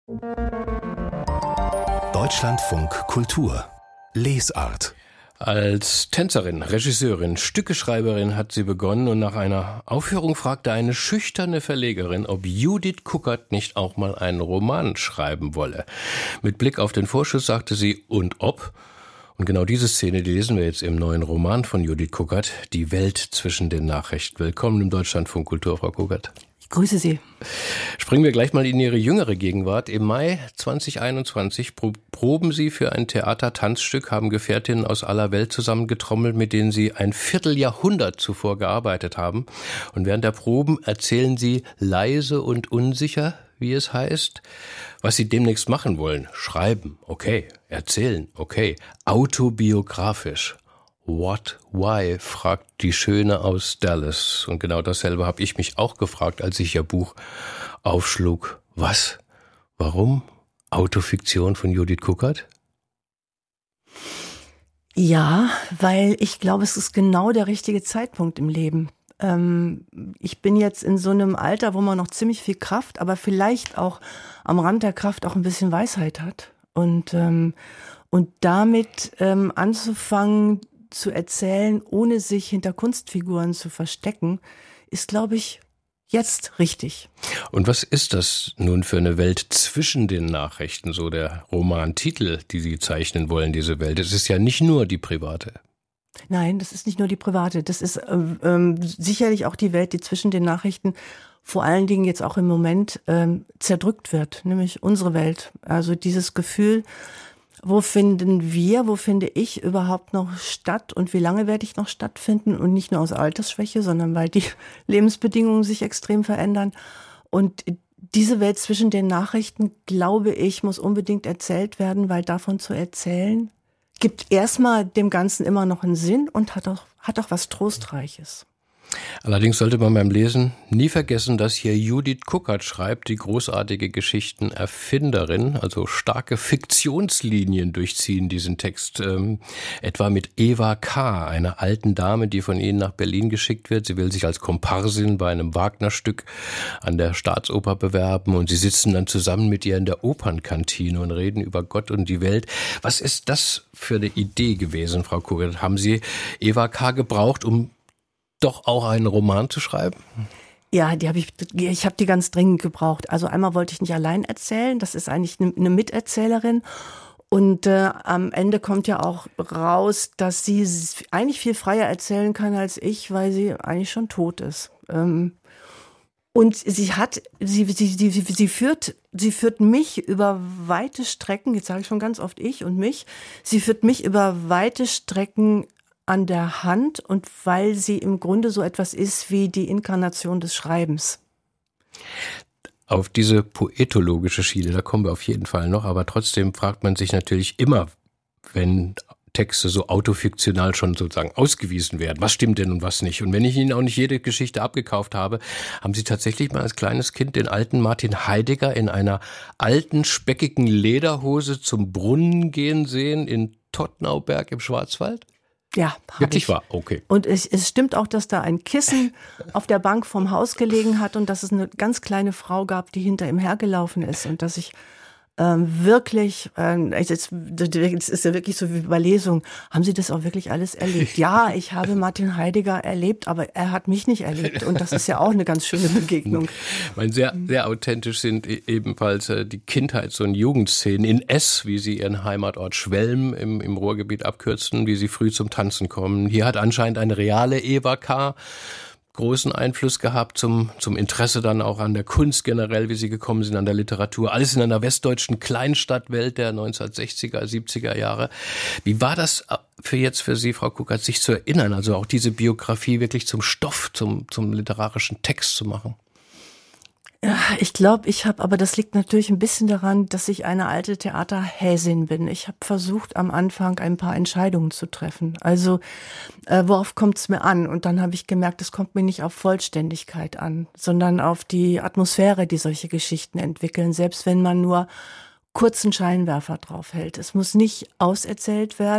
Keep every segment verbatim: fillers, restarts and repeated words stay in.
Deutschlandfunk Kultur Lesart. Als Tänzerin, Regisseurin, Stückeschreiberin hat sie begonnen und nach einer Aufführung fragte eine schüchterne Verlegerin, ob Judith Kuckert nicht auch mal einen Roman schreiben wolle. Mit Blick auf den Vorschuss sagte sie, und ob? Und genau diese Szene, die lesen wir jetzt im neuen Roman von Judith Kuckert, Die Welt zwischen den Nachrichten. Willkommen im Deutschlandfunk Kultur, Frau Kuckert. Grüße Sie. Springen wir gleich mal in Ihre jüngere Gegenwart. Im Mai zwanzig einundzwanzig proben Sie für ein Theater-Tanzstück, haben Gefährtinnen aus aller Welt zusammengetrommelt, mit denen Sie ein Vierteljahrhundert zuvor gearbeitet haben. Und während der Proben erzählen Sie leise und unsicher, wie es heißt, was Sie demnächst machen wollen. Schreiben, okay. Erzählen, okay. Autobiografisch. What, why, fragt die Schöne aus Dallas. Und genau dasselbe habe ich mich auch gefragt, als ich Ihr Buch aufschlug. Was? Warum? Autofiktion von Judith Kuckert? Ja, weil ich glaube, es ist genau der richtige Zeitpunkt im Leben. Ähm, ich bin jetzt in so einem Alter, wo man noch ziemlich viel Kraft, aber vielleicht auch am Rand der Kraft auch ein bisschen Weisheit hat. Und, ähm, und damit ähm, anzufangen, zu erzählen, ohne sich hinter Kunstfiguren zu verstecken, ist, glaube ich, jetzt richtig. Und was ist das nun für eine Welt zwischen den Nachrichten, so der Romantitel, die Sie zeichnen wollen, diese Welt? Es ist ja nicht nur die private. Nein, das ist nicht nur die private. Das ist ähm, ähm, sicherlich auch die Welt, die zwischen den Nachrichten vor allen Dingen jetzt auch im Moment ähm, zerdrückt wird, nämlich unsere Welt. Also dieses Gefühl, wo finden wir, wo finde ich überhaupt noch statt und wie lange werde ich noch stattfinden? Und nicht nur aus Altersschwäche, sondern weil die Lebensbedingungen sich extrem verändern. Und diese Welt zwischen den Nachrichten, glaube ich, muss unbedingt erzählt werden, weil davon zu erzählen, gibt erstmal dem Ganzen immer noch einen Sinn und hat auch, hat auch was Trostreiches. Allerdings sollte man beim Lesen nie vergessen, dass hier Judith Kuckert schreibt, die großartige Geschichtenerfinderin, also starke Fiktionslinien durchziehen diesen Text, ähm, etwa mit Eva K., einer alten Dame, die von Ihnen nach Berlin geschickt wird. Sie will sich als Komparsin bei einem Wagner-Stück an der Staatsoper bewerben und Sie sitzen dann zusammen mit ihr in der Opernkantine und reden über Gott und die Welt. Was ist das für eine Idee gewesen, Frau Kuckert? Haben Sie Eva K. gebraucht, um doch auch einen Roman zu schreiben? Ja, die habe ich, ich habe die ganz dringend gebraucht. Also einmal wollte ich nicht allein erzählen, das ist eigentlich eine, eine Miterzählerin. Und äh, am Ende kommt ja auch raus, dass sie eigentlich viel freier erzählen kann als ich, weil sie eigentlich schon tot ist. Ähm, und sie hat, sie, sie, sie, sie führt, sie führt mich über weite Strecken, jetzt sage ich schon ganz oft ich und mich, sie führt mich über weite Strecken an der Hand und weil sie im Grunde so etwas ist wie die Inkarnation des Schreibens. Auf diese poetologische Schiene, da kommen wir auf jeden Fall noch, aber trotzdem fragt man sich natürlich immer, wenn Texte so autofiktional schon sozusagen ausgewiesen werden, was stimmt denn und was nicht? Und wenn ich Ihnen auch nicht jede Geschichte abgekauft habe, haben Sie tatsächlich mal als kleines Kind den alten Martin Heidegger in einer alten, speckigen Lederhose zum Brunnen gehen sehen in Tottnauberg im Schwarzwald? Ja, wirklich wahr, okay. Und es, es stimmt auch, dass da ein Kissen auf der Bank vorm Haus gelegen hat und dass es eine ganz kleine Frau gab, die hinter ihm hergelaufen ist und dass ich ähm, wirklich, ähm, es ist, es ist ja wirklich so wie bei Lesungen, haben Sie das auch wirklich alles erlebt? Ja, ich habe Martin Heidegger erlebt, aber er hat mich nicht erlebt und das ist ja auch eine ganz schöne Begegnung. Meine, sehr, sehr authentisch sind ebenfalls die Kindheits- und Jugendszenen in S, wie Sie Ihren Heimatort Schwelm im, im Ruhrgebiet abkürzen, wie Sie früh zum Tanzen kommen. Hier hat anscheinend eine reale Eva K. großen Einfluss gehabt zum, zum Interesse dann auch an der Kunst generell, wie Sie gekommen sind, an der Literatur. Alles in einer westdeutschen Kleinstadtwelt der neunzehnhundertsechziger, siebziger Jahre. Wie war das für jetzt für Sie, Frau Kuckert, sich zu erinnern, also auch diese Biografie wirklich zum Stoff, zum, zum literarischen Text zu machen? Ja, ich glaube, ich habe, aber das liegt natürlich ein bisschen daran, dass ich eine alte Theaterhäsin bin. Ich habe versucht, am Anfang ein paar Entscheidungen zu treffen. Also, äh, worauf kommt es mir an? Und dann habe ich gemerkt, es kommt mir nicht auf Vollständigkeit an, sondern auf die Atmosphäre, die solche Geschichten entwickeln, selbst wenn man nur kurzen Scheinwerfer drauf hält. Es muss nicht auserzählt werden.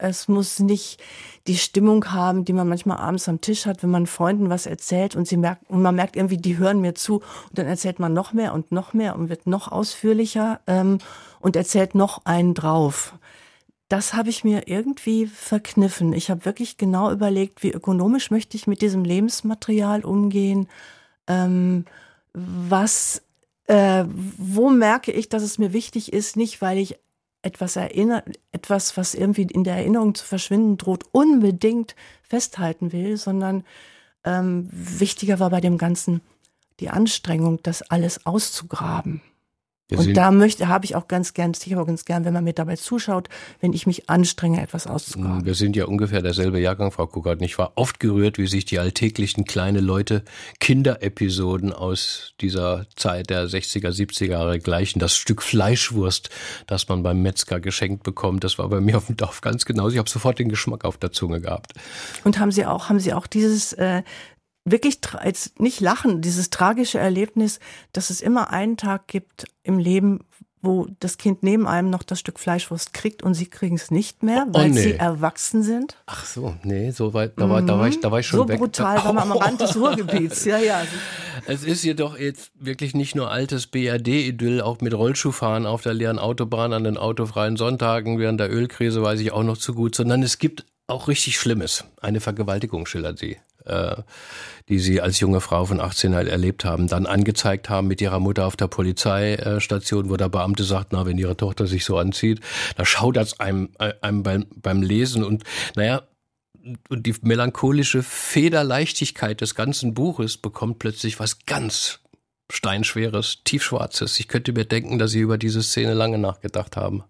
Es muss nicht die Stimmung haben, die man manchmal abends am Tisch hat, wenn man Freunden was erzählt und sie merkt, und man merkt irgendwie, die hören mir zu, und dann erzählt man noch mehr und noch mehr und wird noch ausführlicher ähm, und erzählt noch einen drauf. Das habe ich mir irgendwie verkniffen. Ich habe wirklich genau überlegt, wie ökonomisch möchte ich mit diesem Lebensmaterial umgehen, ähm, was, äh, wo merke ich, dass es mir wichtig ist, nicht weil ich etwas erinnere, etwas, was irgendwie in der Erinnerung zu verschwinden droht, unbedingt festhalten will, sondern ähm, wichtiger war bei dem Ganzen die Anstrengung, das alles auszugraben. Und da möchte, habe ich auch ganz gern, ich habe auch ganz gern, wenn man mir dabei zuschaut, wenn ich mich anstrenge, etwas auszugraben. Wir sind ja ungefähr derselbe Jahrgang, Frau Kuckert. Und ich war oft gerührt, wie sich die alltäglichen kleine Leute Kinderepisoden aus dieser Zeit der sechziger, siebziger Jahre gleichen. Das Stück Fleischwurst, das man beim Metzger geschenkt bekommt, das war bei mir auf dem Dorf ganz genauso. Ich habe sofort den Geschmack auf der Zunge gehabt. Und haben Sie auch, haben Sie auch dieses äh, wirklich als nicht lachen, dieses tragische Erlebnis, dass es immer einen Tag gibt im Leben, wo das Kind neben einem noch das Stück Fleischwurst kriegt und Sie kriegen es nicht mehr, weil oh, nee. sie erwachsen sind? Ach so, nee, so weit, da war, da war ich, da war ich schon so weg. So brutal war man am Rand des Ruhrgebiets, ja, ja. Es ist jedoch jetzt wirklich nicht nur altes B R D-Idyll, auch mit Rollschuhfahren auf der leeren Autobahn an den autofreien Sonntagen während der Ölkrise, weiß ich auch noch zu gut, sondern es gibt auch richtig Schlimmes. Eine Vergewaltigung schildert sie, äh, die sie als junge Frau von achtzehn halt erlebt haben, dann angezeigt haben mit ihrer Mutter auf der Polizeistation, wo der Beamte sagt, na, wenn ihre Tochter sich so anzieht, da schaudert es einem, einem beim, beim Lesen und naja, und die melancholische Federleichtigkeit des ganzen Buches bekommt plötzlich was ganz Steinschweres, Tiefschwarzes. Ich könnte mir denken, dass Sie über diese Szene lange nachgedacht haben.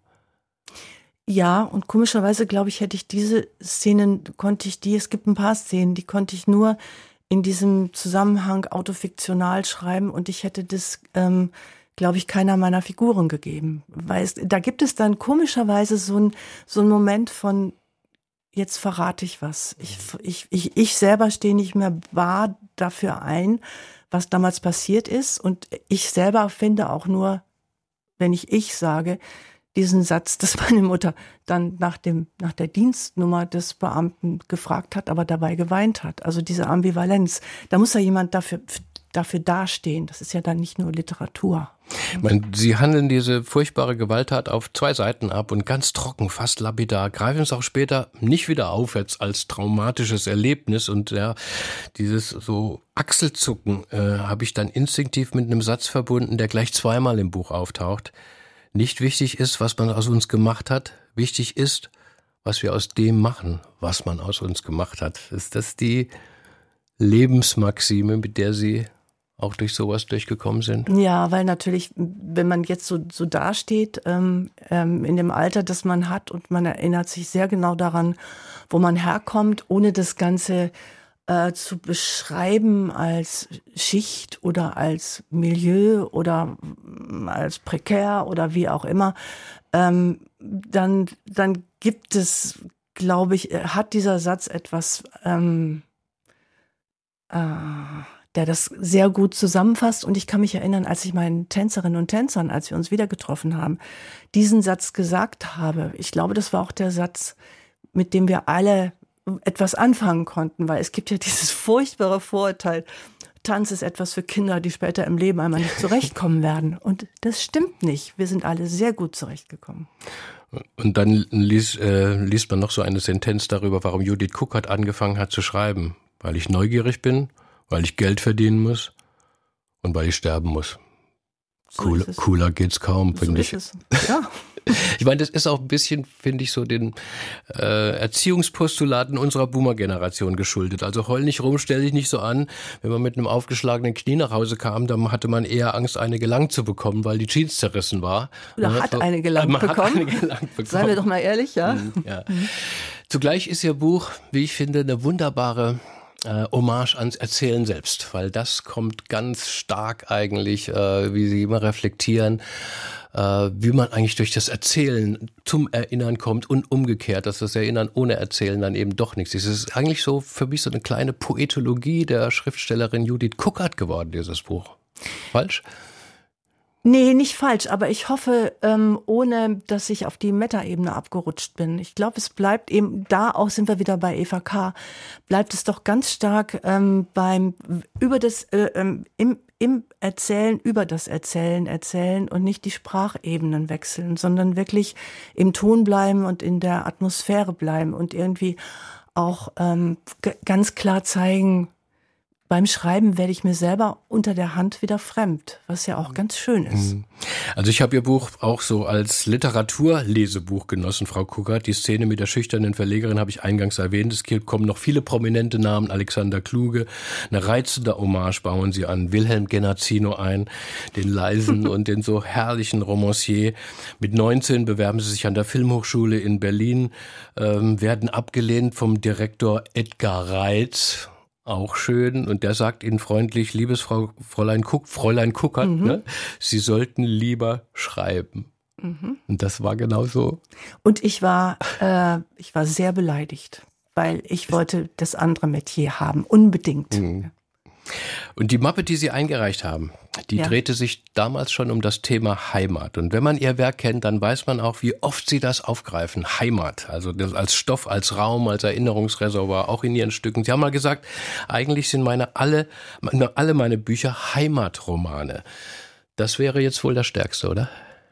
Ja, und komischerweise, glaube ich, hätte ich diese Szenen, konnte ich die, es gibt ein paar Szenen, die konnte ich nur in diesem Zusammenhang autofiktional schreiben und ich hätte das, ähm, glaube ich, keiner meiner Figuren gegeben. Weil es, da gibt es dann komischerweise so ein, so ein Moment von, jetzt verrate ich was. Ich, ich, ich, ich selber stehe nicht mehr wahr dafür ein, was damals passiert ist und ich selber finde auch nur, wenn ich ich sage, diesen Satz, dass meine Mutter dann nach dem, nach der Dienstnummer des Beamten gefragt hat, aber dabei geweint hat. Also diese Ambivalenz. Da muss ja jemand dafür, dafür dastehen. Das ist ja dann nicht nur Literatur. Ich meine, Sie handeln diese furchtbare Gewalttat auf zwei Seiten ab und ganz trocken, fast lapidar, greifen es auch später nicht wieder auf jetzt als traumatisches Erlebnis und ja, dieses so Achselzucken äh, habe ich dann instinktiv mit einem Satz verbunden, der gleich zweimal im Buch auftaucht. Nicht wichtig ist, was man aus uns gemacht hat. Wichtig ist, was wir aus dem machen, was man aus uns gemacht hat. Ist das die Lebensmaxime, mit der Sie auch durch sowas durchgekommen sind? Ja, weil natürlich, wenn man jetzt so, so dasteht, ähm, ähm, in dem Alter, das man hat und man erinnert sich sehr genau daran, wo man herkommt, ohne das Ganze Äh, zu beschreiben als Schicht oder als Milieu oder als prekär oder wie auch immer, ähm, dann, dann gibt es, glaube ich, hat dieser Satz etwas, ähm, äh, der das sehr gut zusammenfasst. Und ich kann mich erinnern, als ich meinen Tänzerinnen und Tänzern, als wir uns wieder getroffen haben, diesen Satz gesagt habe. Ich glaube, das war auch der Satz, mit dem wir alle etwas anfangen konnten, weil es gibt ja dieses furchtbare Vorurteil, Tanz ist etwas für Kinder, die später im Leben einmal nicht zurechtkommen werden. Und das stimmt nicht. Wir sind alle sehr gut zurechtgekommen. Und dann liest, äh, liest man noch so eine Sentenz darüber, warum Judith Kuckert angefangen hat zu schreiben. Weil ich neugierig bin, weil ich Geld verdienen muss und weil ich sterben muss. So Cooler, cooler geht's kaum, so finde ich. Es. Ja. Ich meine, das ist auch ein bisschen, finde ich, so den äh, Erziehungspostulaten unserer Boomer-Generation geschuldet. Also heul nicht rum, stell dich nicht so an. Wenn man mit einem aufgeschlagenen Knie nach Hause kam, dann hatte man eher Angst, eine gelangt zu bekommen, weil die Jeans zerrissen war. Oder ja, hat so, eine gelangt man bekommen. Hat eine gelangt bekommen. Seien wir doch mal ehrlich, ja. ja. Zugleich ist Ihr Buch, wie ich finde, eine wunderbare Äh, Hommage ans Erzählen selbst, weil das kommt ganz stark eigentlich, äh, wie Sie immer reflektieren, äh, wie man eigentlich durch das Erzählen zum Erinnern kommt und umgekehrt, dass das Erinnern ohne Erzählen dann eben doch nichts ist. Es ist eigentlich so für mich so eine kleine Poetologie der Schriftstellerin Judith Kuckert geworden, dieses Buch. Falsch? Nee, nicht falsch, aber ich hoffe, ähm, ohne dass ich auf die Meta-Ebene abgerutscht bin. Ich glaube, es bleibt eben, da auch sind wir wieder bei Eva K., bleibt es doch ganz stark ähm, beim über das äh, ähm, im, im Erzählen, über das Erzählen erzählen und nicht die Sprachebenen wechseln, sondern wirklich im Ton bleiben und in der Atmosphäre bleiben und irgendwie auch ähm, g- ganz klar zeigen, beim Schreiben werde ich mir selber unter der Hand wieder fremd, was ja auch ganz schön ist. Also ich habe Ihr Buch auch so als Literaturlesebuch genossen, Frau Kuckert. Die Szene mit der schüchternen Verlegerin habe ich eingangs erwähnt. Es kommen noch viele prominente Namen. Alexander Kluge, eine reizende Hommage bauen Sie an Wilhelm Genazzino ein, den leisen und den so herrlichen Romancier. Mit neunzehn bewerben Sie sich an der Filmhochschule in Berlin, ähm, werden abgelehnt vom Direktor Edgar Reitz. Auch schön. Und der sagt Ihnen freundlich, liebes Frau, Fräulein Kuck, Fräulein Kuckert, mhm. ne? Sie sollten lieber schreiben. Mhm. Und das war genau so. Und ich war, äh, ich war sehr beleidigt, weil ich wollte das andere Metier haben, unbedingt. Mhm. Und die Mappe, die Sie eingereicht haben, die ja. drehte sich damals schon um das Thema Heimat. Und wenn man Ihr Werk kennt, dann weiß man auch, wie oft Sie das aufgreifen. Heimat, also das als Stoff, als Raum, als Erinnerungsreservoir, auch in Ihren Stücken. Sie haben mal gesagt, eigentlich sind meine alle, alle meine Bücher Heimatromane. Das wäre jetzt wohl das Stärkste, oder?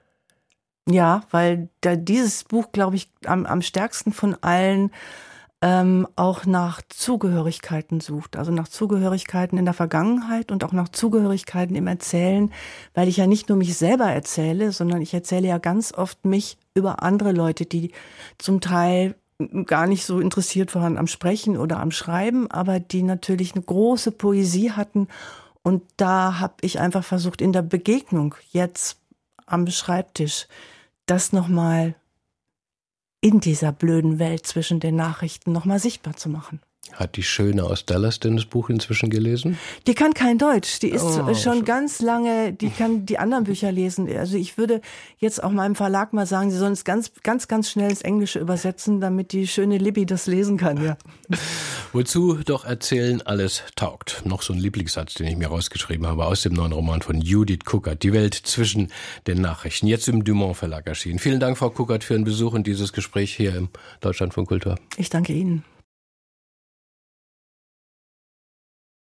Ja, weil da dieses Buch, glaube ich, am, am stärksten von allen Ähm, auch nach Zugehörigkeiten sucht, also nach Zugehörigkeiten in der Vergangenheit und auch nach Zugehörigkeiten im Erzählen, weil ich ja nicht nur mich selber erzähle, sondern ich erzähle ja ganz oft mich über andere Leute, die zum Teil gar nicht so interessiert waren am Sprechen oder am Schreiben, aber die natürlich eine große Poesie hatten. Und da habe ich einfach versucht, in der Begegnung jetzt am Schreibtisch das nochmal in dieser blöden Welt zwischen den Nachrichten nochmal sichtbar zu machen. Hat die Schöne aus Dallas denn das Buch inzwischen gelesen? Die kann kein Deutsch. Die ist oh, schon so. ganz lange, die kann die anderen Bücher lesen. Also ich würde jetzt auch meinem Verlag mal sagen, sie sollen es ganz, ganz, ganz schnell ins Englische übersetzen, damit die schöne Libby das lesen kann, ja. Wozu doch erzählen alles taugt. Noch so ein Lieblingssatz, den ich mir rausgeschrieben habe, aus dem neuen Roman von Judith Kuckert, Die Welt zwischen den Nachrichten, jetzt im Dumont Verlag erschienen. Vielen Dank, Frau Kuckert, für den Besuch und dieses Gespräch hier im Deutschlandfunk Kultur. Ich danke Ihnen.